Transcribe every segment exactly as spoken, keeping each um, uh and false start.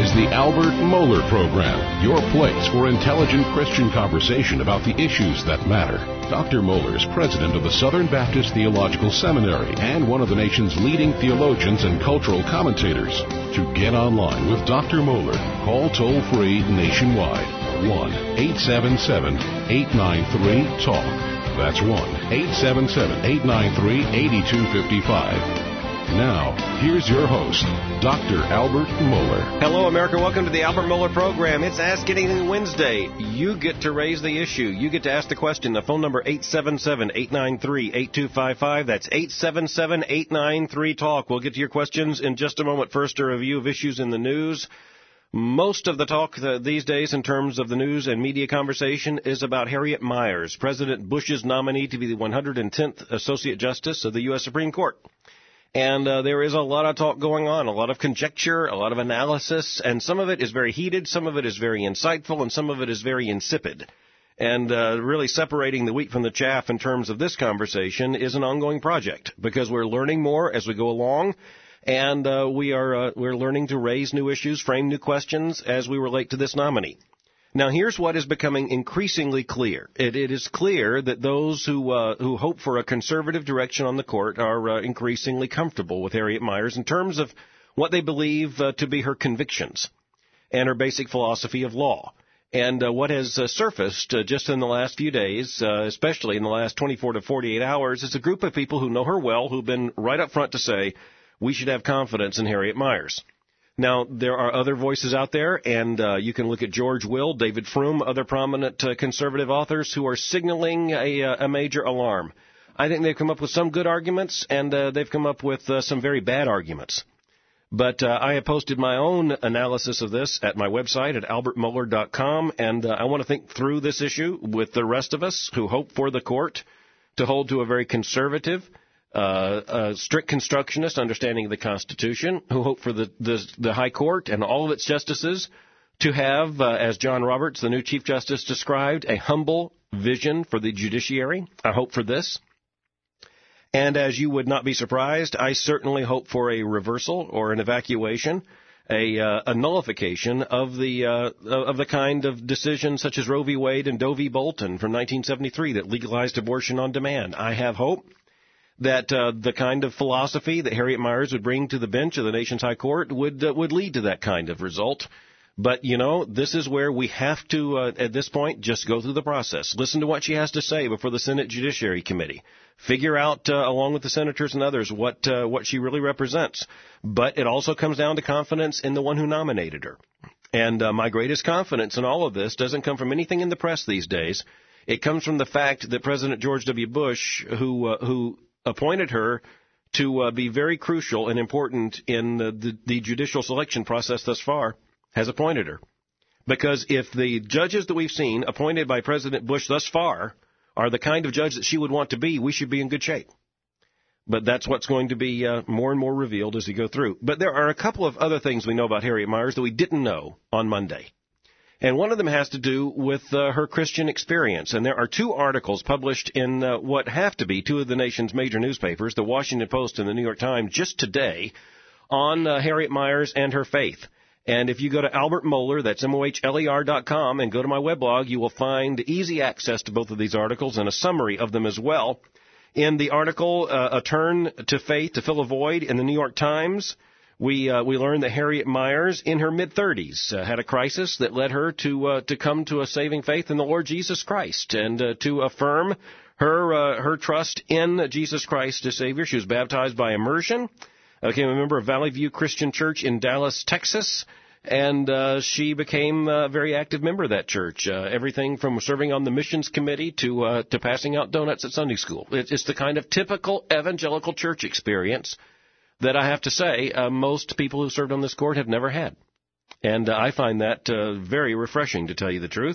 is the Albert Mohler Program, your place for intelligent Christian conversation about the issues that matter. Doctor Mohler is president of the Southern Baptist Theological Seminary and one of the nation's leading theologians and cultural commentators. To get online with Doctor Mohler, call toll-free nationwide, one eight seven seven, eight nine three, talk. That's one eight seven seven, eight nine three, eight two five five. Now, here's your host, Doctor Albert Mohler. Hello, America. Welcome to the Albert Mohler Program. It's Ask Anything Wednesday. You get to raise the issue. You get to ask the question. The phone number, eight seven seven, eight nine three, eight two five five. That's eight seven seven, eight nine three, talk. We'll get to your questions in just a moment. First, a review of issues in the news. Most of the talk uh, these days in terms of the news and media conversation is about Harriet Miers, President Bush's nominee to be the one hundred tenth Associate Justice of the U S Supreme Court. And uh, there is a lot of talk going on, a lot of conjecture, a lot of analysis, and some of it is very heated, some of it is very insightful, and some of it is very insipid. And uh, really separating the wheat from the chaff in terms of this conversation is an ongoing project because we're learning more as we go along, and uh, we are uh, we're learning to raise new issues, frame new questions as we relate to this nominee. Now, here's what is becoming increasingly clear. It, it is clear that those who uh, who hope for a conservative direction on the court are uh, increasingly comfortable with Harriet Miers in terms of what they believe uh, to be her convictions and her basic philosophy of law. And uh, what has uh, surfaced uh, just in the last few days, uh, especially in the last twenty-four to forty-eight hours, is a group of people who know her well, who've been right up front to say, we should have confidence in Harriet Miers. Now, there are other voices out there, and uh, you can look at George Will, David Froome, other prominent uh, conservative authors who are signaling a, a major alarm. I think they've come up with some good arguments, and uh, they've come up with uh, some very bad arguments. But uh, I have posted my own analysis of this at my website at albert mohler dot com, and uh, I want to think through this issue with the rest of us who hope for the court to hold to a very conservative, Uh, a strict constructionist understanding of the Constitution, who hope for the, the, the High Court and all of its justices to have, uh, as John Roberts, the new Chief Justice, described, a humble vision for the judiciary. I hope for this. And as you would not be surprised, I certainly hope for a reversal or an evacuation, a, uh, a nullification of the uh, of the kind of decisions such as Roe v. Wade and Doe v. Bolton from nineteen seventy-three that legalized abortion on demand. I have hope that uh, the kind of philosophy that Harriet Miers would bring to the bench of the nation's high court would uh, would lead to that kind of result. But, you know, this is where we have to, uh, at this point, just go through the process. Listen to what she has to say before the Senate Judiciary Committee. Figure out, uh, along with the senators and others, what uh, what she really represents. But it also comes down to confidence in the one who nominated her. And uh, my greatest confidence in all of this doesn't come from anything in the press these days. It comes from the fact that President George W. Bush, who uh, who appointed her to uh, be very crucial and important in the, the, the judicial selection process thus far, has appointed her. Because if the judges that we've seen appointed by President Bush thus far are the kind of judge that she would want to be, we should be in good shape. But that's what's going to be uh, more and more revealed as we go through. But there are a couple of other things we know about Harriet Miers that we didn't know on Monday. And one of them has to do with uh, her Christian experience. And there are two articles published in uh, what have to be two of the nation's major newspapers, the Washington Post and the New York Times, just today on uh, Harriet Miers and her faith. And if you go to Albert Mohler, that's M O H L E R dot com, and go to my weblog, you will find easy access to both of these articles and a summary of them as well. In the article, uh, A Turn to Faith to Fill a Void in the New York Times, We uh, we learned that Harriet Miers, in her mid-thirties, uh, had a crisis that led her to uh, to come to a saving faith in the Lord Jesus Christ and uh, to affirm her uh, her trust in Jesus Christ as Savior. She was baptized by immersion, became a member of Valley View Christian Church in Dallas, Texas, and uh, she became a very active member of that church. Uh, everything from serving on the missions committee to uh, to passing out donuts at Sunday school. It's the kind of typical evangelical church experience that I have to say uh, most people who served on this court have never had. And uh, I find that uh, very refreshing, to tell you the truth.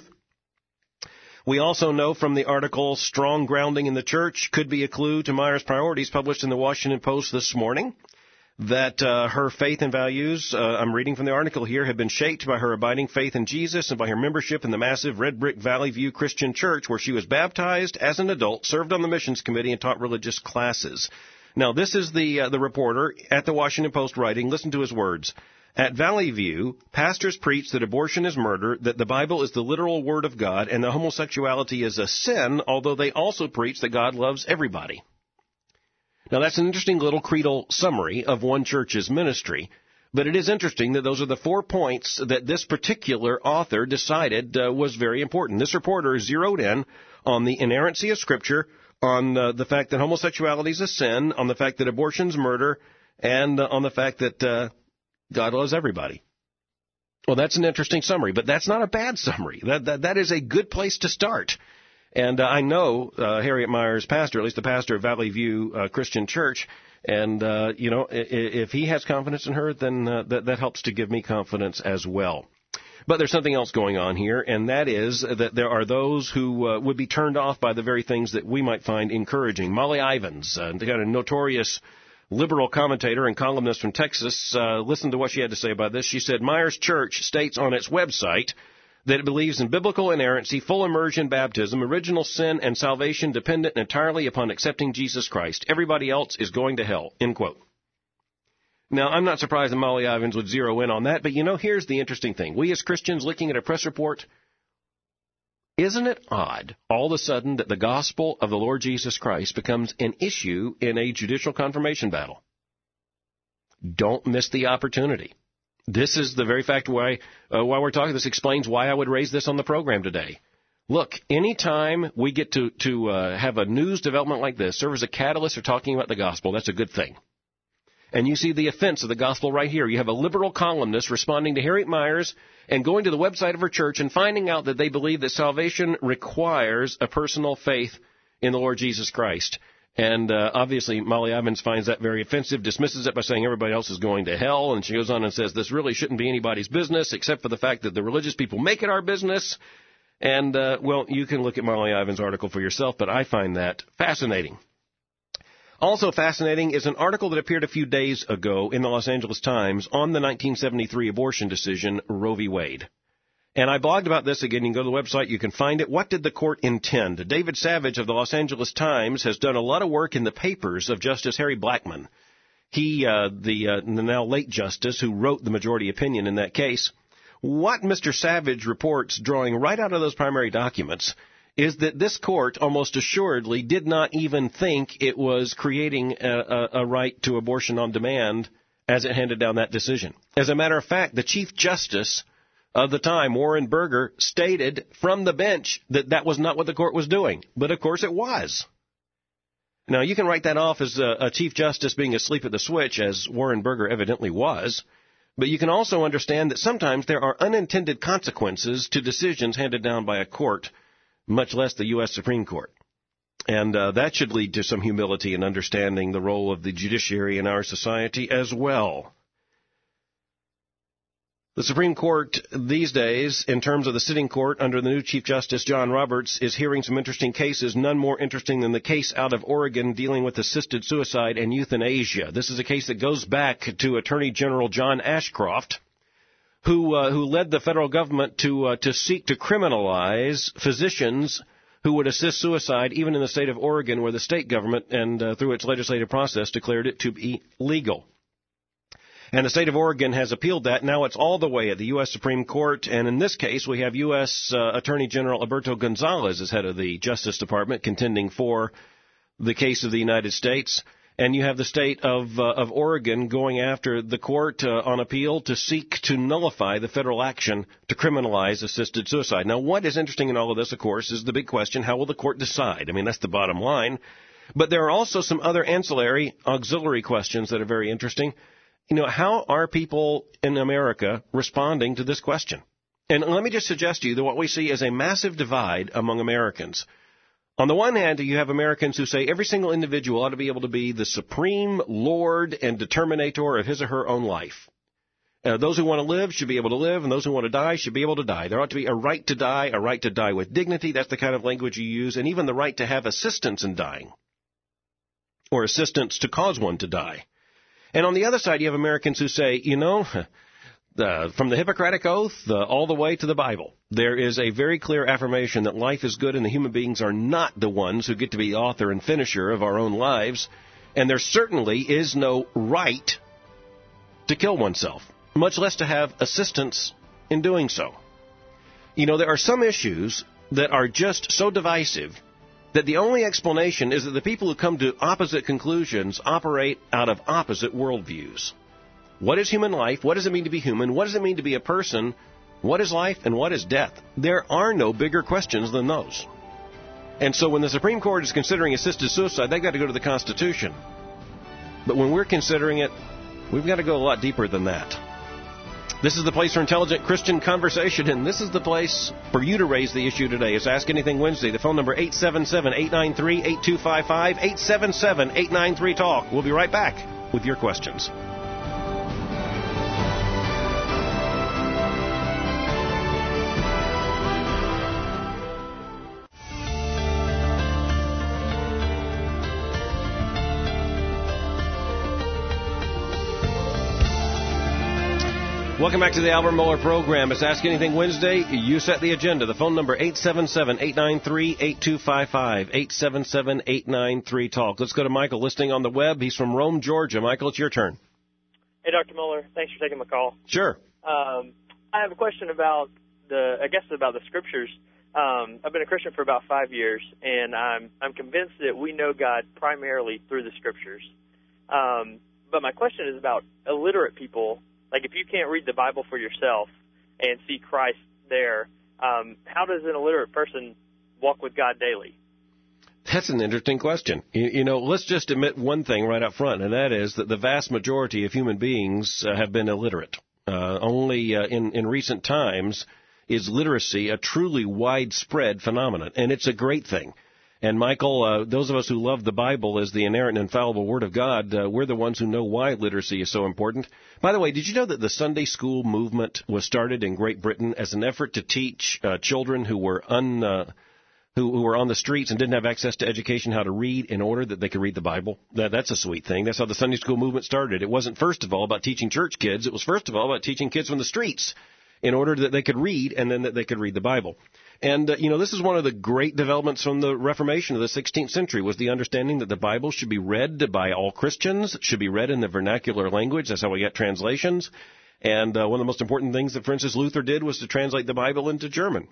We also know from the article, Strong Grounding in the Church Could Be a Clue to Miers' Priorities, published in the Washington Post this morning, that uh, her faith and values, uh, I'm reading from the article here, have been shaped by her abiding faith in Jesus and by her membership in the massive Red Brick Valley View Christian Church, where she was baptized as an adult, served on the missions committee, and taught religious classes. Now, this is the uh, the reporter at the Washington Post writing. Listen to his words. At Valley View, pastors preach that abortion is murder, that the Bible is the literal Word of God, and that homosexuality is a sin, although they also preach that God loves everybody. Now, that's an interesting little creedal summary of one church's ministry, but it is interesting that those are the four points that this particular author decided uh, was very important. This reporter zeroed in on the inerrancy of Scripture, on uh, the fact that homosexuality is a sin, on the fact that abortion's murder, and uh, on the fact that uh, God loves everybody. Well, that's an interesting summary, but that's not a bad summary. That that, that is a good place to start. And uh, I know uh, Harriet Meyer's pastor, at least the pastor of Valley View uh, Christian Church, and, uh, you know, if he has confidence in her, then uh, that, that helps to give me confidence as well. But there's something else going on here, and that is that there are those who uh, would be turned off by the very things that we might find encouraging. Molly Ivins, uh, got a notorious liberal commentator and columnist from Texas. Uh, listen to what she had to say about this. She said, Meyer's church states on its website that it believes in biblical inerrancy, full immersion baptism, original sin, and salvation dependent entirely upon accepting Jesus Christ. Everybody else is going to hell, end quote. Now, I'm not surprised that Molly Ivins would zero in on that, but, you know, here's the interesting thing. We as Christians looking at a press report, isn't it odd all of a sudden that the gospel of the Lord Jesus Christ becomes an issue in a judicial confirmation battle? Don't miss the opportunity. This is the very fact why uh, why we're talking. This explains why I would raise this on the program today. Look, anytime we get to, to uh, have a news development like this serve as a catalyst for talking about the gospel, that's a good thing. And you see the offense of the gospel right here. You have a liberal columnist responding to Harriet Myers and going to the website of her church and finding out that they believe that salvation requires a personal faith in the Lord Jesus Christ. And uh, obviously, Molly Ivins finds that very offensive, dismisses it by saying everybody else is going to hell. And she goes on and says this really shouldn't be anybody's business except for the fact that the religious people make it our business. And, uh, well, you can look at Molly Ivins' article for yourself, but I find that fascinating. Also fascinating is an article that appeared a few days ago in the Los Angeles Times on the nineteen seventy-three abortion decision, Roe v. Wade. And I blogged about this again. You can go to the website. You can find it. What did the court intend? David Savage of the Los Angeles Times has done a lot of work in the papers of Justice Harry Blackmun. He, uh, the, uh, the now late justice who wrote the majority opinion in that case. What Mister Savage reports, drawing right out of those primary documents, is that this court almost assuredly did not even think it was creating a, a, a right to abortion on demand as it handed down that decision. As a matter of fact, the Chief Justice of the time, Warren Burger, stated from the bench that that was not what the court was doing. But, of course, it was. Now, you can write that off as a, a Chief Justice being asleep at the switch, as Warren Burger evidently was. But you can also understand that sometimes there are unintended consequences to decisions handed down by a court, much less the U S Supreme Court. And uh, that should lead to some humility in understanding the role of the judiciary in our society as well. The Supreme Court these days, in terms of the sitting court under the new Chief Justice John Roberts, is hearing some interesting cases, none more interesting than the case out of Oregon dealing with assisted suicide and euthanasia. This is a case that goes back to Attorney General John Ashcroft, who uh, who led the federal government to uh, to seek to criminalize physicians who would assist suicide, even in the state of Oregon, where the state government, and uh, through its legislative process, declared it to be legal. And the state of Oregon has appealed that. Now it's all the way at the U S Supreme Court. And in this case, we have U S Uh, Attorney General Alberto Gonzalez as head of the Justice Department contending for the case of the United States. And you have the state of uh, of Oregon going after the court uh, on appeal to seek to nullify the federal action to criminalize assisted suicide. Now, what is interesting in all of this, of course, is the big question, how will the court decide? I mean, that's the bottom line. But there are also some other ancillary, auxiliary questions that are very interesting. You know, how are people in America responding to this question? And let me just suggest to you that what we see is a massive divide among Americans. On the one hand, you have Americans who say every single individual ought to be able to be the supreme lord and determinator of his or her own life. Uh, those who want to live should be able to live, and those who want to die should be able to die. There ought to be a right to die, a right to die with dignity. That's the kind of language you use, and even the right to have assistance in dying, or assistance to cause one to die. And on the other side, you have Americans who say, you know, uh, from the Hippocratic Oath uh, all the way to the Bible, there is a very clear affirmation that life is good and the human beings are not the ones who get to be the author and finisher of our own lives. And there certainly is no right to kill oneself. much less to have assistance in doing so. You know, there are some issues that are just so divisive that the only explanation is that the people who come to opposite conclusions operate out of opposite worldviews. What is human life? What does it mean to be human? What does it mean to be a person? What is life and what is death? There are no bigger questions than those. And so when the Supreme Court is considering assisted suicide, they've got to go to the Constitution. But when we're considering it, we've got to go a lot deeper than that. This is the place for intelligent Christian conversation, and this is the place for you to raise the issue today. It's Ask Anything Wednesday. The phone number eight seven seven, eight nine three, eight two five five, eight seven seven, eight nine three, talk. We'll be right back with your questions. Welcome back to the Albert Mohler program. It's Ask Anything Wednesday. You set the agenda. The phone number eight seven seven, eight nine three, eight two five five, eight seven seven, eight nine three, talk. Let's go to Michael listening on the web. He's from Rome, Georgia. Michael, it's your turn. Hey, Doctor Mohler. Thanks for taking my call. Sure. Um, I have a question about the, I guess about the scriptures. Um, I've been a Christian for about five years, and I'm I'm convinced that we know God primarily through the scriptures. Um, but my question is about illiterate people. Like, if you can't read the Bible for yourself and see Christ there, um, how does an illiterate person walk with God daily? That's an interesting question. You, you know, let's just admit one thing right up front, and that is that the vast majority of human beings uh, have been illiterate. Uh, only uh, in, in recent times is literacy a truly widespread phenomenon, and it's a great thing. And, Michael, uh, those of us who love the Bible as the inerrant and infallible Word of God, uh, we're the ones who know why literacy is so important. By the way, did you know that the Sunday school movement was started in Great Britain as an effort to teach uh, children who were un, uh, who, who were on the streets and didn't have access to education how to read in order that they could read the Bible? That, that's a sweet thing. That's how the Sunday school movement started. It wasn't, first of all, about teaching church kids. It was, first of all, about teaching kids from the streets in order that they could read and then that they could read the Bible. And, uh, you know, this is one of the great developments from the Reformation of the sixteenth century, was the understanding that the Bible should be read by all Christians, should be read in the vernacular language. That's how we get translations. And uh, one of the most important things that Francis Luther did was to translate the Bible into German.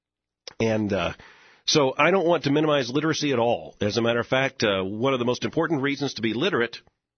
And uh, so I don't want to minimize literacy at all. As a matter of fact, uh, one of the most important reasons to be literate,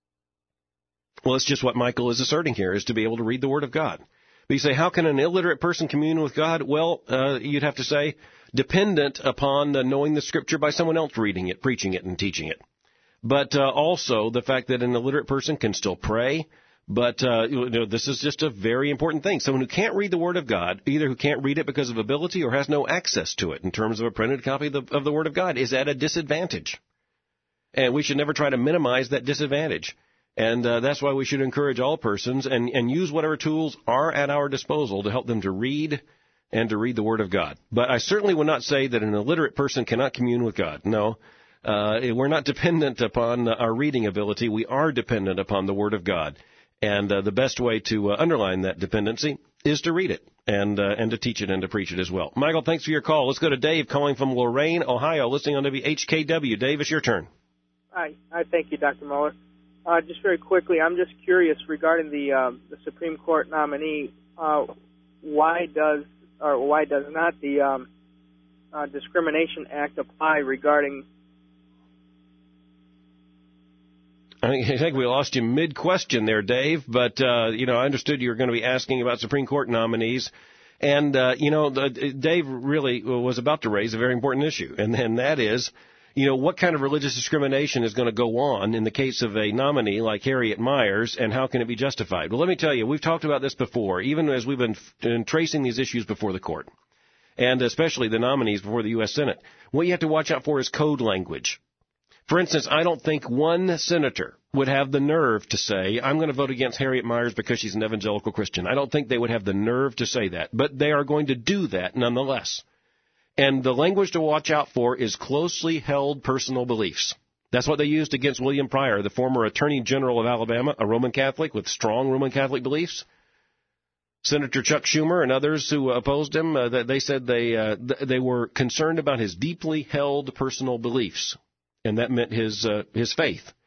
well, it's just what Michael is asserting here, is to be able to read the Word of God. But you say, how can an illiterate person commune with God? Well, uh, you'd have to say, dependent upon uh, knowing the Scripture by someone else reading it, preaching it, and teaching it. But uh, also the fact that an illiterate person can still pray. But uh, you know, this is just a very important thing. Someone who can't read the Word of God, either who can't read it because of ability or has no access to it in terms of a printed copy of the, of the Word of God, is at a disadvantage. And we should never try to minimize that disadvantage. And uh, that's why we should encourage all persons and, and use whatever tools are at our disposal to help them to read and to read the Word of God. But I certainly would not say that an illiterate person cannot commune with God. No, uh, we're not dependent upon our reading ability. We are dependent upon the Word of God. And uh, the best way to uh, underline that dependency is to read it and uh, and to teach it and to preach it as well. Michael, thanks for your call. Let's go to Dave calling from Lorain, Ohio, listening on W H K W. Dave, it's your turn. Hi. Hi, thank you, Doctor Mohler. Uh, just very quickly, I'm just curious regarding the um, the Supreme Court nominee. Uh, why does or why does not the um, uh, Discrimination Act apply regarding? I think we lost you mid-question there, Dave. But uh, you know, I understood you were going to be asking about Supreme Court nominees, and uh, you know, the, Dave really was about to raise a very important issue, and, and that is, you know, what kind of religious discrimination is going to go on in the case of a nominee like Harriet Miers, and how can it be justified? Well, let me tell you, we've talked about this before, even as we've been, been tracing these issues before the court, and especially the nominees before the U S Senate. What you have to watch out for is code language. For instance, I don't think one senator would have the nerve to say, I'm going to vote against Harriet Miers because she's an evangelical Christian. I don't think they would have the nerve to say that, but they are going to do that nonetheless. And the language to watch out for is closely held personal beliefs. That's what they used against William Pryor, the former Attorney General of Alabama, a Roman Catholic with strong Roman Catholic beliefs. Senator Chuck Schumer and others who opposed him, uh, they said they uh, they were concerned about his deeply held personal beliefs, and that meant his uh, his faith.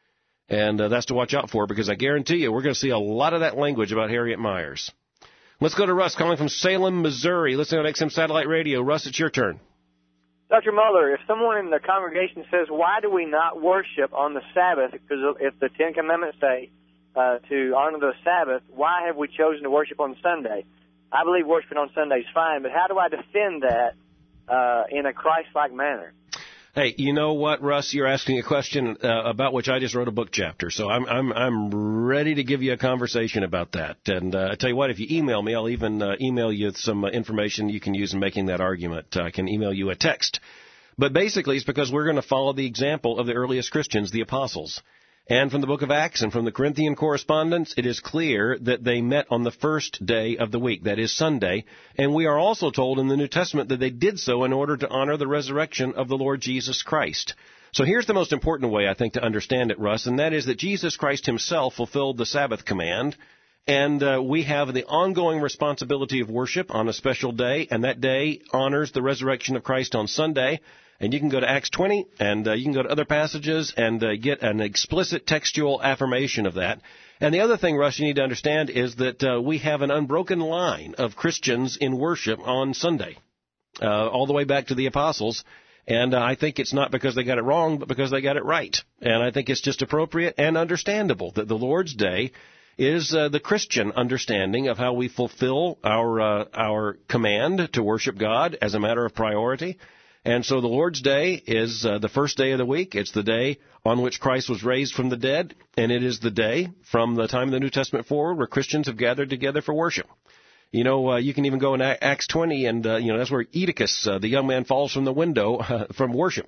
And uh, that's to watch out for, because I guarantee you we're going to see a lot of that language about Harriet Myers. Let's go to Russ calling from Salem, Missouri. Listening on X M Satellite Radio. Russ, it's your turn. Doctor Muller, if someone in the congregation says, why do we not worship on the Sabbath? Because if the Ten Commandments say uh, to honor the Sabbath, why have we chosen to worship on Sunday? I believe worshiping on Sunday is fine, but how do I defend that uh, in a Christ-like manner? Hey, you know what, Russ? You're asking a question uh, about which I just wrote a book chapter, so I'm I'm I'm ready to give you a conversation about that. And uh, I tell you what, if you email me, I'll even uh, email you some uh, information you can use in making that argument. I can email you a text. But basically, it's because we're going to follow the example of the earliest Christians, the apostles. And from the book of Acts and from the Corinthian correspondence, it is clear that they met on the first day of the week, that is Sunday. And we are also told in the New Testament that they did so in order to honor the resurrection of the Lord Jesus Christ. So here's the most important way, I think, to understand it, Russ, and that is that Jesus Christ himself fulfilled the Sabbath command. And uh, we have the ongoing responsibility of worship on a special day, and that day honors the resurrection of Christ on Sunday. And you can go to Acts twenty, and uh, you can go to other passages and uh, get an explicit textual affirmation of that. And the other thing, Russ, you need to understand is that uh, we have an unbroken line of Christians in worship on Sunday, uh, all the way back to the apostles. And uh, I think it's not because they got it wrong, but because they got it right. And I think it's just appropriate and understandable that the Lord's Day is uh, the Christian understanding of how we fulfill our uh, our command to worship God as a matter of priority. And so the Lord's Day is uh, the first day of the week. It's the day on which Christ was raised from the dead, and it is the day from the time of the New Testament forward where Christians have gathered together for worship. You know, uh, you can even go in Acts twenty, and, uh, you know, that's where Eutychus, uh, the young man, falls from the window uh, from worship.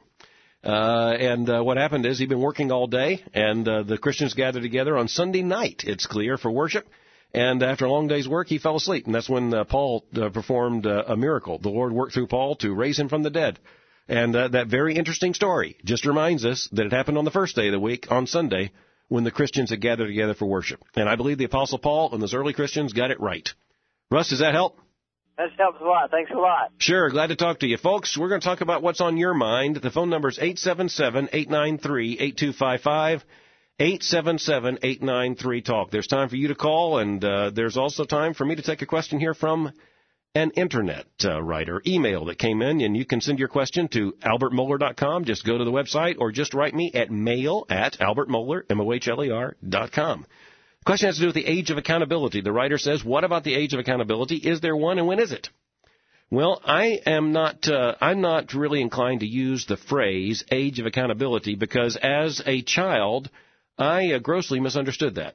Uh, and uh, what happened is he'd been working all day, and uh, the Christians gathered together on Sunday night, it's clear, for worship. And after a long day's work, he fell asleep. And that's when uh, Paul uh, performed uh, a miracle. The Lord worked through Paul to raise him from the dead. And uh, that very interesting story just reminds us that it happened on the first day of the week, on Sunday, when the Christians had gathered together for worship. And I believe the Apostle Paul and those early Christians got it right. Russ, does that help? That helps a lot. Thanks a lot. Sure. Glad to talk to you. Folks, we're going to talk about what's on your mind. The phone number is eight seven seven, eight nine three, eight two five five. eight seven seven, eight nine three, talk. There's time for you to call, and uh, there's also time for me to take a question here from an Internet uh, writer, email that came in, and you can send your question to albert mohler dot com. Just go to the website, or just write me at mail at albertmohler, M O H L E R, dot com. The question has to do with the age of accountability. The writer says, what about the age of accountability? Is there one, and when is it? Well, I am not, uh, I'm not really inclined to use the phrase age of accountability, because as a child, I uh, grossly misunderstood that.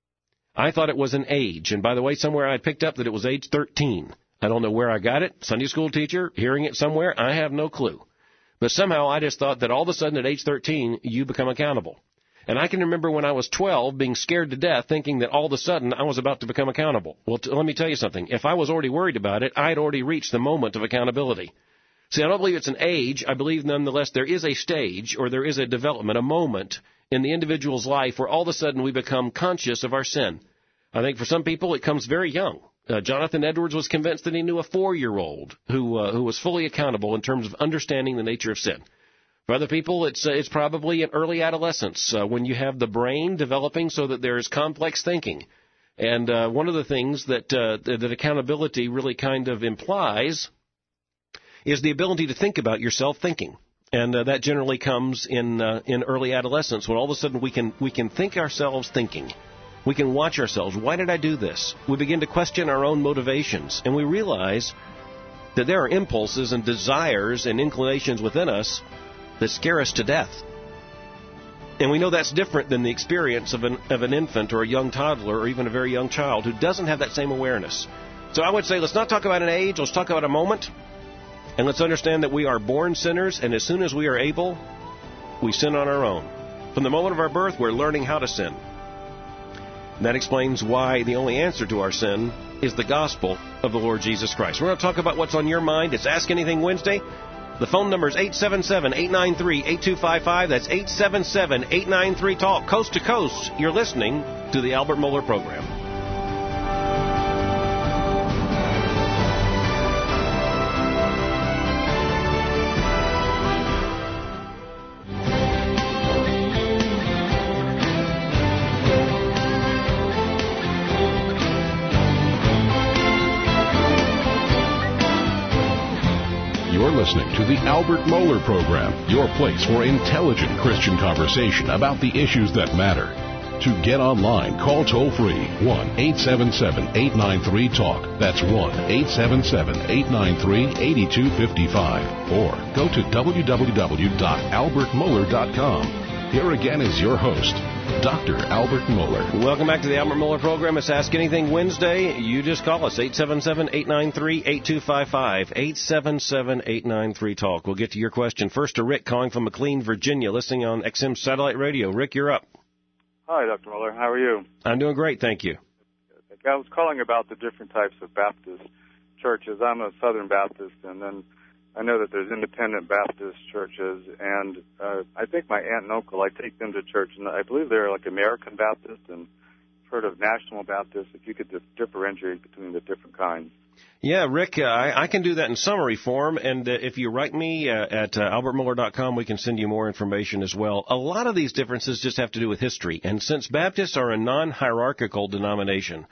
I thought it was an age. And by the way, somewhere I picked up that it was age thirteen. I don't know where I got it. Sunday school teacher, hearing it somewhere, I have no clue. But somehow I just thought that all of a sudden at age thirteen, you become accountable. And I can remember when I was twelve being scared to death, thinking that all of a sudden I was about to become accountable. Well, t- let me tell you something. If I was already worried about it, I had already reached the moment of accountability. See, I don't believe it's an age. I believe, nonetheless, there is a stage, or there is a development, a moment in the individual's life where all of a sudden we become conscious of our sin. I think for some people it comes very young. Uh, Jonathan Edwards was convinced that he knew a four-year-old who uh, who was fully accountable in terms of understanding the nature of sin. For other people, it's uh, it's probably in early adolescence uh, when you have the brain developing so that there is complex thinking. And uh, one of the things that uh, that accountability really kind of implies is the ability to think about yourself thinking. And uh, that generally comes in uh, in early adolescence, when all of a sudden we can we can think ourselves thinking. We can watch ourselves. Why did I do this? We begin to question our own motivations, and we realize that there are impulses and desires and inclinations within us that scare us to death. And we know that's different than the experience of an of an infant or a young toddler or even a very young child who doesn't have that same awareness. So I would say let's not talk about an age, let's talk about a moment. And let's understand that we are born sinners, and as soon as we are able, we sin on our own. From the moment of our birth, we're learning how to sin. And that explains why the only answer to our sin is the gospel of the Lord Jesus Christ. We're going to talk about what's on your mind. It's Ask Anything Wednesday. The phone number is eight seven seven, eight nine three, eight two five five. That's eight seven seven, eight nine three, talk. Coast to coast, you're listening to the Albert Mohler Program. You're listening to the Albert Mohler Program, your place for intelligent Christian conversation about the issues that matter. To get online, call toll-free one eight seven seven, eight nine three, TALK. That's one eight seven seven, eight nine three, eight two five five. Or go to w w w dot albert mohler dot com. Here again is your host, Doctor Albert Mohler. Welcome back to the Albert Mohler Program. It's Ask Anything Wednesday. You just call us, eight seven seven, eight nine three, eight two five five, eight seven seven, eight nine three, TALK. We'll get to your question. First to Rick calling from McLean, Virginia, listening on X M Satellite Radio. Rick, you're up. Hi, Doctor Mohler. How are you? I'm doing great, thank you. I was calling about the different types of Baptist churches. I'm a Southern Baptist, and then I know that there's independent Baptist churches, and uh, I think my aunt and uncle, I take them to church, and I believe they're like American Baptist, and I've heard of National Baptist, if you could differentiate between the different kinds. Yeah, Rick, uh, I, I can do that in summary form, and uh, if you write me uh, at uh, albert mohler dot com, we can send you more information as well. A lot of these differences just have to do with history, and since Baptists are a non-hierarchical denomination,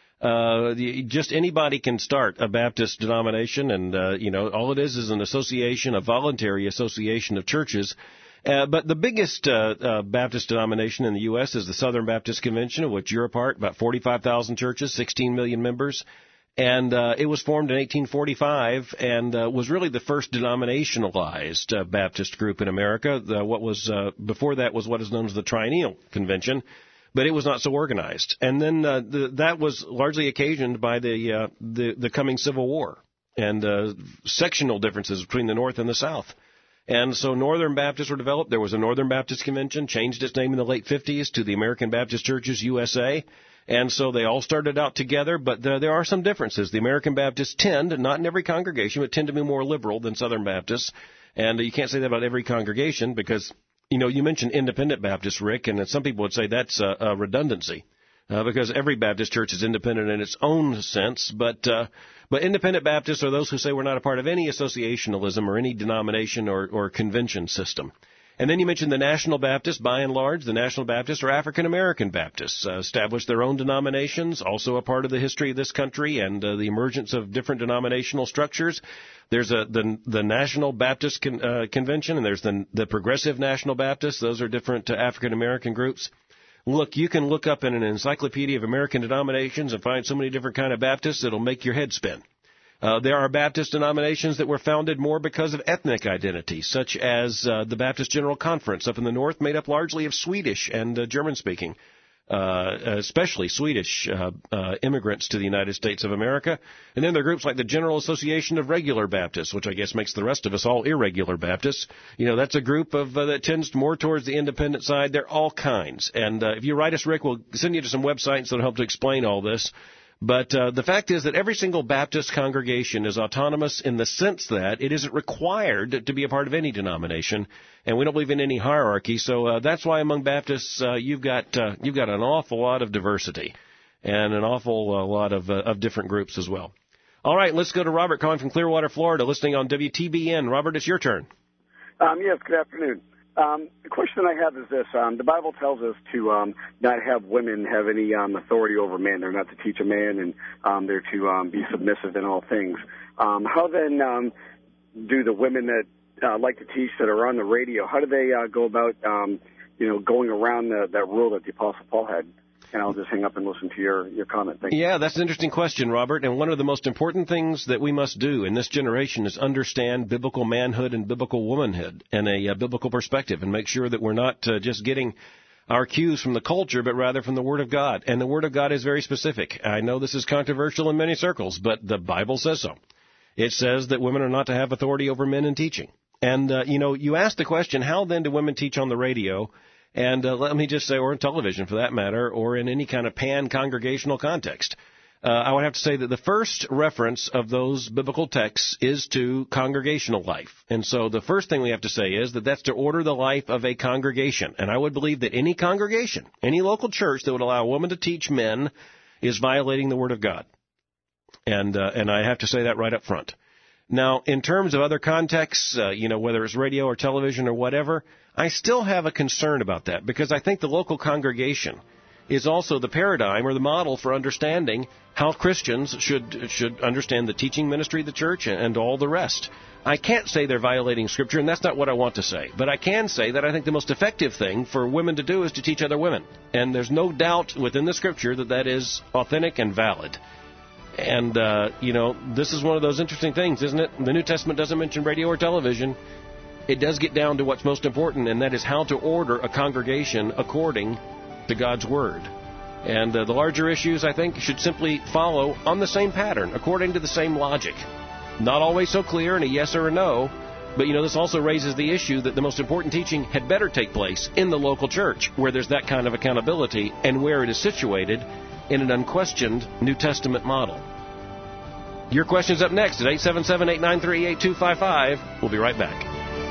uh, the, just anybody can start a Baptist denomination, and, uh, you know, all it is is an association, a voluntary association of churches. Uh, but the biggest uh, uh, Baptist denomination in the U S is the Southern Baptist Convention, of which you're a part, about forty-five thousand churches, sixteen million members. And uh, it was formed in eighteen forty-five and uh, was really the first denominationalized uh, Baptist group in America. The, what was uh, before that was what is known as the Triennial Convention, but it was not so organized. And then uh, the, that was largely occasioned by the uh, the, the coming Civil War and uh, sectional differences between the North and the South. And so Northern Baptists were developed. There was a Northern Baptist Convention, changed its name in the late fifties to the American Baptist Churches U S A. And so they all started out together, but there, there are some differences. The American Baptists tend, not in every congregation, but tend to be more liberal than Southern Baptists. And you can't say that about every congregation because, you know, you mentioned independent Baptists, Rick, and some people would say that's a, a redundancy uh, because every Baptist church is independent in its own sense. But uh, but independent Baptists are those who say we're not a part of any associationalism or any denomination or, or convention system. And then you mentioned the National Baptists. By and large, the National Baptists are African-American Baptists, uh, established their own denominations, also a part of the history of this country and uh, the emergence of different denominational structures. There's a, the, the National Baptist Con, uh, Convention, and there's the, the Progressive National Baptists. Those are different uh, African-American groups. Look, you can look up in an encyclopedia of American denominations and find so many different kind of Baptists, it'll make your head spin. Uh, there are Baptist denominations that were founded more because of ethnic identity, such as uh, the Baptist General Conference up in the north, made up largely of Swedish and uh, German-speaking, uh, especially Swedish uh, uh, immigrants to the United States of America. And then there are groups like the General Association of Regular Baptists, which I guess makes the rest of us all irregular Baptists. You know, that's a group of uh, that tends more towards the independent side. They're all kinds. And uh, if you write us, Rick, we'll send you to some websites that will help to explain all this. But uh, the fact is that every single Baptist congregation is autonomous in the sense that it isn't required to be a part of any denomination, and we don't believe in any hierarchy. So uh, that's why among Baptists uh, you've got uh, you've got an awful lot of diversity and an awful uh, lot of uh, of different groups as well. All right, let's go to Robert calling from Clearwater, Florida, listening on W T B N. Robert, it's your turn. Um, yes, good afternoon. Um, the question I have is this. Um, the Bible tells us to um, not have women have any um, authority over men. They're not to teach a man, and um, they're to um, be submissive in all things. Um, how then um, do the women that uh, like to teach that are on the radio, how do they uh, go about, um, you know, going around the, that rule that the Apostle Paul had? And I'll just hang up and listen to your, your comment. Thank you. Yeah, that's an interesting question, Robert. And one of the most important things that we must do in this generation is understand biblical manhood and biblical womanhood in a uh, biblical perspective and make sure that we're not uh, just getting our cues from the culture, but rather from the Word of God. And the Word of God is very specific. I know this is controversial in many circles, but the Bible says so. It says that women are not to have authority over men in teaching. And, uh, you know, you asked the question, how then do women teach on the radio? And uh, let me just say, or in television for that matter, or in any kind of pan-congregational context. Uh, I would have to say that the first reference of those biblical texts is to congregational life. And so the first thing we have to say is that that's to order the life of a congregation. And I would believe that any congregation, any local church that would allow a woman to teach men is violating the Word of God. And uh, and I have to say that right up front. Now, in terms of other contexts, uh, you know, whether it's radio or television or whatever, I still have a concern about that because I think the local congregation is also the paradigm or the model for understanding how Christians should should understand the teaching ministry of the church and all the rest. I can't say they're violating Scripture, and that's not what I want to say. But I can say that I think the most effective thing for women to do is to teach other women. And there's no doubt within the Scripture that that is authentic and valid. And, uh, you know, this is one of those interesting things, isn't it? The New Testament doesn't mention radio or television. It does get down to what's most important, and that is how to order a congregation according to God's Word. And uh, the larger issues, I think, should simply follow on the same pattern, according to the same logic. Not always so clear in a yes or a no, but, you know, this also raises the issue that the most important teaching had better take place in the local church, where there's that kind of accountability and where it is situated in an unquestioned New Testament model. Your question's up next at eight seven seven, eight nine three, eight two five five. We'll be right back.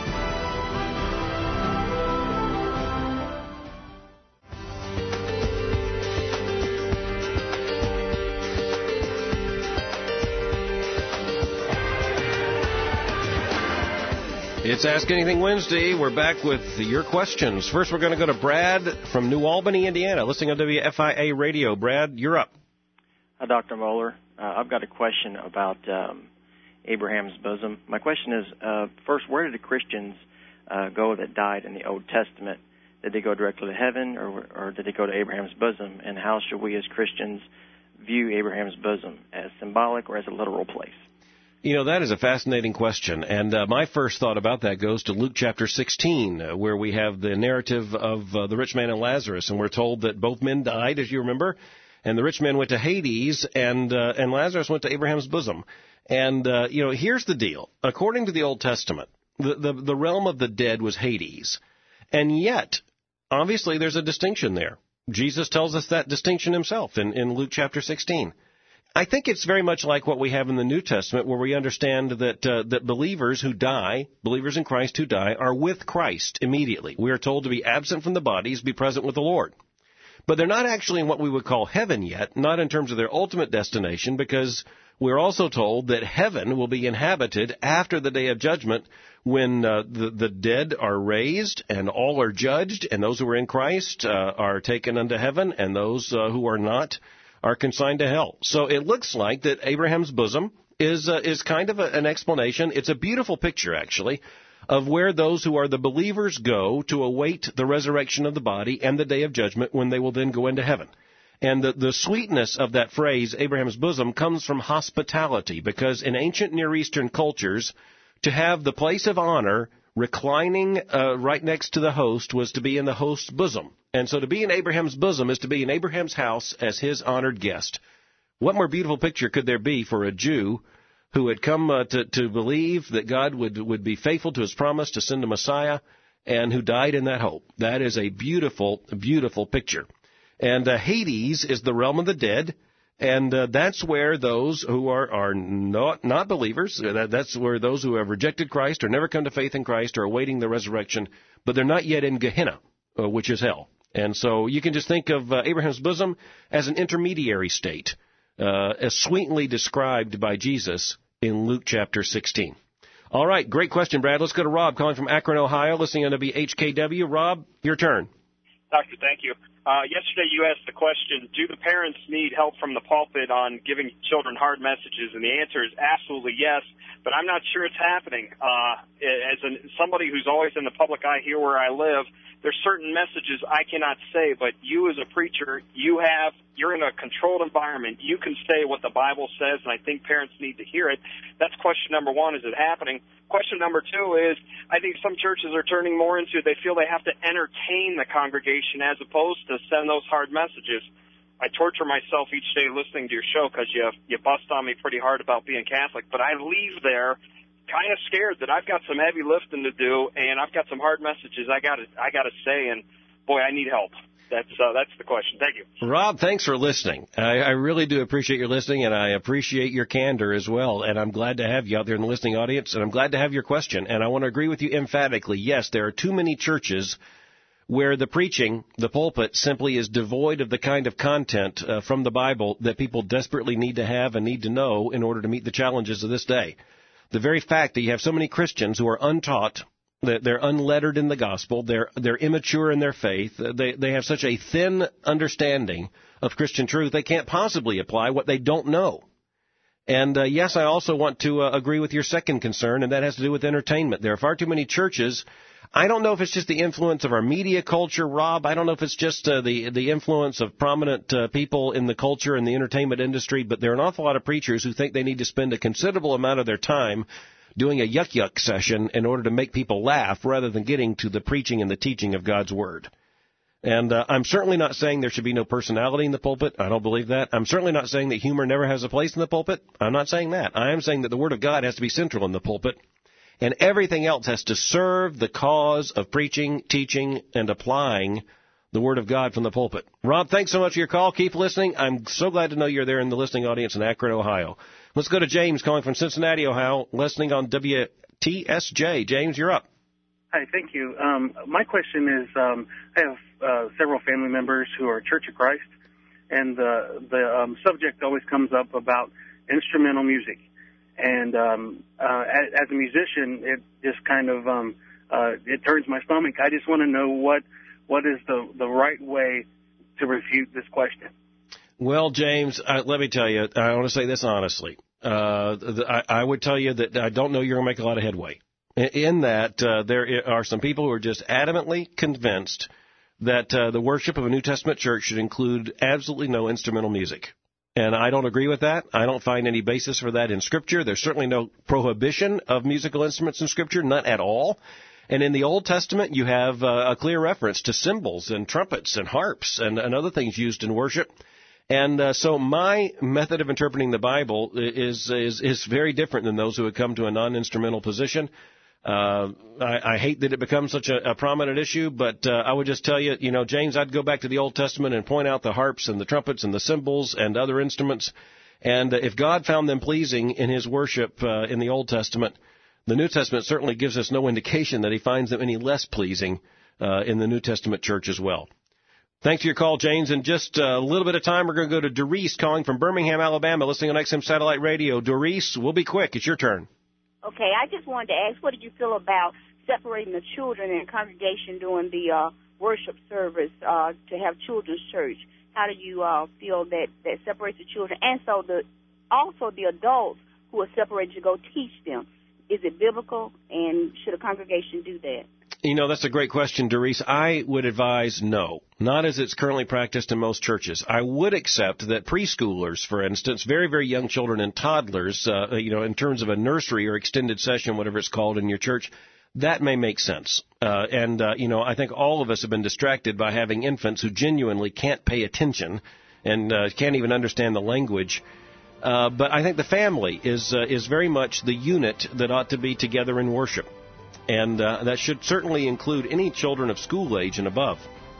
It's Ask Anything Wednesday. We're back with your questions. First, we're going to go to Brad from New Albany, Indiana, listening on W F I A Radio. Brad, you're up. Hi, Doctor Moeller. Uh, I've got a question about um, Abraham's bosom. My question is, uh, first, where did the Christians uh, go that died in the Old Testament? Did they go directly to heaven, or, or did they go to Abraham's bosom? And how should we as Christians view Abraham's bosom, as symbolic or as a literal place? You know, that is a fascinating question, and uh, my first thought about that goes to Luke chapter sixteen, uh, where we have the narrative of uh, the rich man and Lazarus, and we're told that both men died, as you remember, and the rich man went to Hades, and uh, and Lazarus went to Abraham's bosom. And, uh, you know, here's the deal. According to the Old Testament, the, the, the realm of the dead was Hades, and yet, obviously, there's a distinction there. Jesus tells us that distinction himself in, in Luke chapter sixteen. I think it's very much like what we have in the New Testament, where we understand that uh, that believers who die, believers in Christ who die, are with Christ immediately. We are told to be absent from the bodies, be present with the Lord. But they're not actually in what we would call heaven yet, not in terms of their ultimate destination, because we're also told that heaven will be inhabited after the day of judgment, when uh, the, the dead are raised and all are judged, and those who are in Christ uh, are taken unto heaven, and those uh, who are not are consigned to hell. So it looks like that Abraham's bosom is uh, is kind of a, an explanation. It's a beautiful picture, actually, of where those who are the believers go to await the resurrection of the body and the day of judgment, when they will then go into heaven. And the, the sweetness of that phrase, Abraham's bosom, comes from hospitality, because in ancient Near Eastern cultures, to have the place of honor reclining uh, right next to the host was to be in the host's bosom. And so to be in Abraham's bosom is to be in Abraham's house as his honored guest. What more beautiful picture could there be for a Jew who had come uh, to, to believe that God would, would be faithful to his promise to send a Messiah, and who died in that hope? That is a beautiful, beautiful picture. And uh, Hades is the realm of the dead, and uh, that's where those who are, are not, not believers, that, that's where those who have rejected Christ or never come to faith in Christ are awaiting the resurrection, but they're not yet in Gehenna, uh, which is hell. And so you can just think of uh, Abraham's bosom as an intermediary state, uh, as sweetly described by Jesus in Luke chapter sixteen. All right, great question, Brad. Let's go to Rob, calling from Akron, Ohio, listening on W H K W. Rob, your turn. Doctor, thank you. Uh, yesterday you asked the question, do the parents need help from the pulpit on giving children hard messages? And the answer is absolutely yes, but I'm not sure it's happening. Uh, as an, somebody who's always in the public eye here where I live, there's certain messages I cannot say, but you as a preacher, you have, you're in a controlled environment. You can say what the Bible says, and I think parents need to hear it. That's question number one, is it happening? Question number two is, I think some churches are turning more into, they feel they have to entertain the congregation as opposed to send those hard messages. I torture myself each day listening to your show because you, you bust on me pretty hard about being Catholic, but I leave there kind of scared that I've got some heavy lifting to do, and I've got some hard messages I got to I got to say, and boy, I need help. That's uh, that's the question. Thank you, Rob. Thanks for listening. I, I really do appreciate your listening, and I appreciate your candor as well. And I'm glad to have you out there in the listening audience, and I'm glad to have your question. And I want to agree with you emphatically. Yes, there are too many churches where the preaching, the pulpit, simply is devoid of the kind of content uh, from the Bible that people desperately need to have and need to know in order to meet the challenges of this day. The very fact that you have so many Christians who are untaught They're unlettered in the gospel. They're they're immature in their faith. They they have such a thin understanding of Christian truth, they can't possibly apply what they don't know. And, uh, yes, I also want to uh, agree with your second concern, and that has to do with entertainment. There are far too many churches. I don't know if it's just the influence of our media culture, Rob. I don't know if it's just uh, the the influence of prominent uh, people in the culture and the entertainment industry, but there are an awful lot of preachers who think they need to spend a considerable amount of their time doing a yuck-yuck session in order to make people laugh rather than getting to the preaching and the teaching of God's Word. And uh, I'm certainly not saying there should be no personality in the pulpit. I don't believe that. I'm certainly not saying that humor never has a place in the pulpit. I'm not saying that. I am saying that the Word of God has to be central in the pulpit, and everything else has to serve the cause of preaching, teaching, and applying the Word of God from the pulpit. Rob, thanks so much for your call. Keep listening. I'm so glad to know you're there in the listening audience in Akron, Ohio. Let's go to James calling from Cincinnati, Ohio, listening on W T S J. James, you're up. Hi, thank you. Um, my question is, um, I have uh, several family members who are Church of Christ, and uh, the um, subject always comes up about instrumental music. And um, uh, as, as a musician, it just kind of um, uh, it turns my stomach. I just want to know what what is the the right way to refute this question. Well, James, uh, let me tell you, I want to say this honestly. Uh, the, I, I would tell you that I don't know you're going to make a lot of headway. In that, uh, there are some people who are just adamantly convinced that uh, the worship of a New Testament church should include absolutely no instrumental music. And I don't agree with that. I don't find any basis for that in Scripture. There's certainly no prohibition of musical instruments in Scripture, none at all. And in the Old Testament, you have uh, a clear reference to cymbals and trumpets and harps and, and other things used in worship. And uh, so my method of interpreting the Bible is, is, is very different than those who would come to a non-instrumental position. Uh, I, I hate that it becomes such a, a prominent issue, but uh, I would just tell you, you know, James, I'd go back to the Old Testament and point out the harps and the trumpets and the cymbals and other instruments. And uh, if God found them pleasing in his worship uh, in the Old Testament, the New Testament certainly gives us no indication that he finds them any less pleasing uh, in the New Testament church as well. Thanks for your call, James. In just a little bit of time, we're going to go to Doris calling from Birmingham, Alabama, listening on X M Satellite Radio. Doris, we'll be quick. It's your turn. Okay, I just wanted to ask, what did you feel about separating the children in a congregation during the uh, worship service uh, to have children's church? How do you uh, feel that, that separates the children? And so the also the adults who are separated to go teach them. Is it biblical, and should a congregation do that? You know, that's a great question, Doris. I would advise no, not as it's currently practiced in most churches. I would accept that preschoolers, for instance, very, very young children and toddlers, uh, you know, in terms of a nursery or extended session, whatever it's called in your church, that may make sense. Uh, and, uh, you know, I think all of us have been distracted by having infants who genuinely can't pay attention and uh, can't even understand the language. Uh, but I think the family is uh, is very much the unit that ought to be together in worship. And uh, that should certainly include any children of school age and above.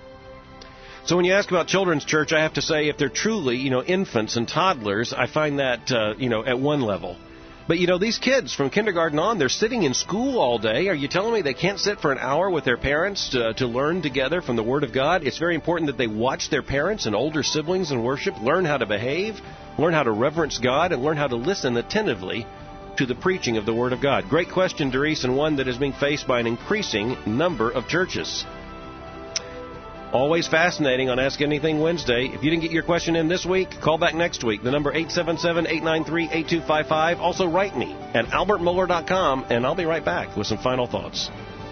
So when you ask about children's church, I have to say if they're truly, you know, infants and toddlers, I find that, uh, you know, at one level. But, you know, these kids from kindergarten on, they're sitting in school all day. Are you telling me they can't sit for an hour with their parents to, to learn together from the Word of God? It's very important that they watch their parents and older siblings in worship, learn how to behave, learn how to reverence God, and learn how to listen attentively to the preaching of the Word of God. Great question, Doris, and one that is being faced by an increasing number of churches. Always fascinating on Ask Anything Wednesday. If you didn't get your question in this week, call back next week. The number eight seven seven, eight nine three, eight two five five. Also write me at albert mohler dot com, and I'll be right back with some final thoughts.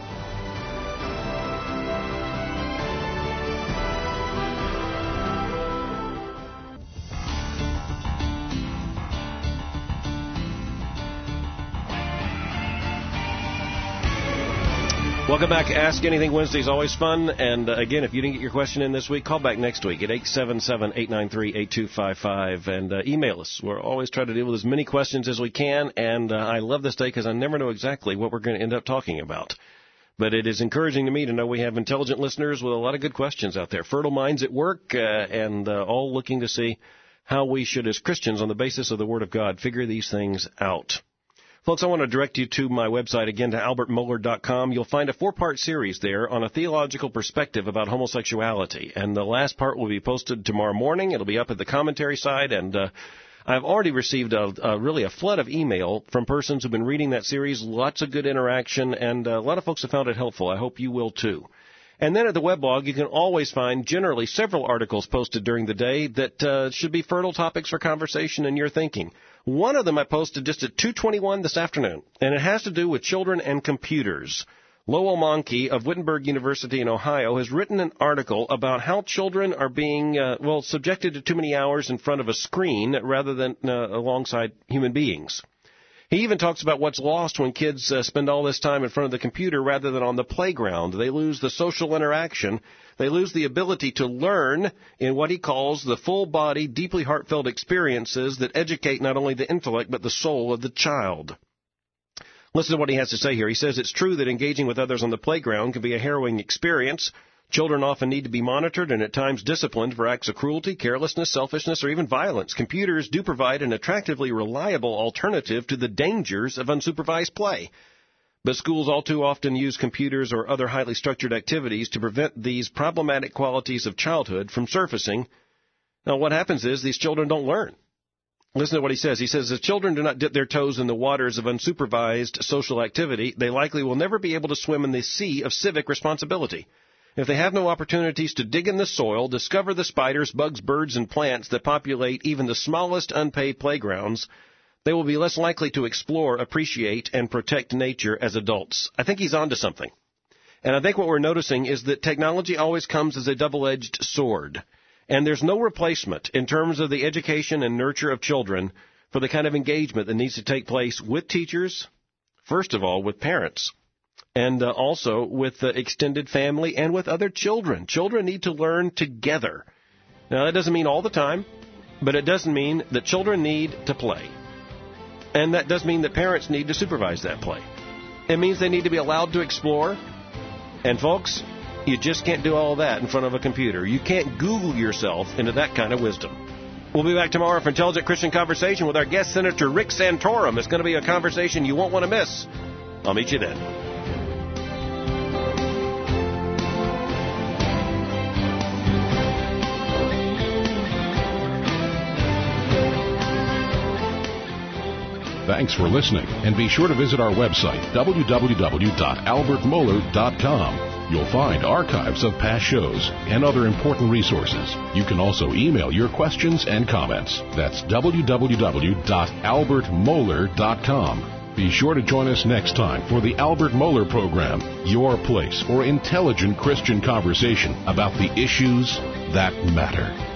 Welcome back. Ask Anything Wednesday is always fun. And uh, again, if you didn't get your question in this week, call back next week at eight seven seven, eight nine three, eight two five five and uh, email us. We're always trying to deal with as many questions as we can. And uh, I love this day because I never know exactly what we're going to end up talking about. But it is encouraging to me to know we have intelligent listeners with a lot of good questions out there. Fertile minds at work uh, and uh, all looking to see how we should, as Christians, on the basis of the Word of God, figure these things out. Folks, I want to direct you to my website, again, to albert mohler dot com. You'll find a four-part series there on a theological perspective about homosexuality. And the last part will be posted tomorrow morning. It'll be up at the commentary side. And uh, I've already received a, a really a flood of email from persons who've been reading that series. Lots of good interaction, and a lot of folks have found it helpful. I hope you will too. And then at the weblog, you can always find generally several articles posted during the day that uh, should be fertile topics for conversation and your thinking. One of them I posted just at two twenty-one this afternoon, and it has to do with children and computers. Lowell Monkey of Wittenberg University in Ohio has written an article about how children are being, uh, well, subjected to too many hours in front of a screen rather than uh, alongside human beings. He even talks about what's lost when kids uh, spend all this time in front of the computer rather than on the playground. They lose the social interaction. They lose the ability to learn in what he calls the full-body, deeply heartfelt experiences that educate not only the intellect but the soul of the child. Listen to what he has to say here. He says it's true that engaging with others on the playground can be a harrowing experience. Children often need to be monitored and at times disciplined for acts of cruelty, carelessness, selfishness, or even violence. Computers do provide an attractively reliable alternative to the dangers of unsupervised play. But schools all too often use computers or other highly structured activities to prevent these problematic qualities of childhood from surfacing. Now, what happens is these children don't learn. Listen to what he says. He says, if children do not dip their toes in the waters of unsupervised social activity, they likely will never be able to swim in the sea of civic responsibility. If they have no opportunities to dig in the soil, discover the spiders, bugs, birds, and plants that populate even the smallest unpaved playgrounds, they will be less likely to explore, appreciate, and protect nature as adults. I think he's onto something. And I think what we're noticing is that technology always comes as a double-edged sword. And there's no replacement in terms of the education and nurture of children for the kind of engagement that needs to take place with teachers, first of all, with parents. And uh, also with the extended family and with other children. Children need to learn together. Now, that doesn't mean all the time, but it doesn't mean that children need to play. And that does mean that parents need to supervise that play. It means they need to be allowed to explore. And, folks, you just can't do all that in front of a computer. You can't Google yourself into that kind of wisdom. We'll be back tomorrow for Intelligent Christian Conversation with our guest, Senator Rick Santorum. It's going to be a conversation you won't want to miss. I'll meet you then. Thanks for listening, and be sure to visit our website, w w w dot albert mohler dot com. You'll find archives of past shows and other important resources. You can also email your questions and comments. That's w w w dot albert mohler dot com. Be sure to join us next time for the Albert Mohler Program, your place for intelligent Christian conversation about the issues that matter.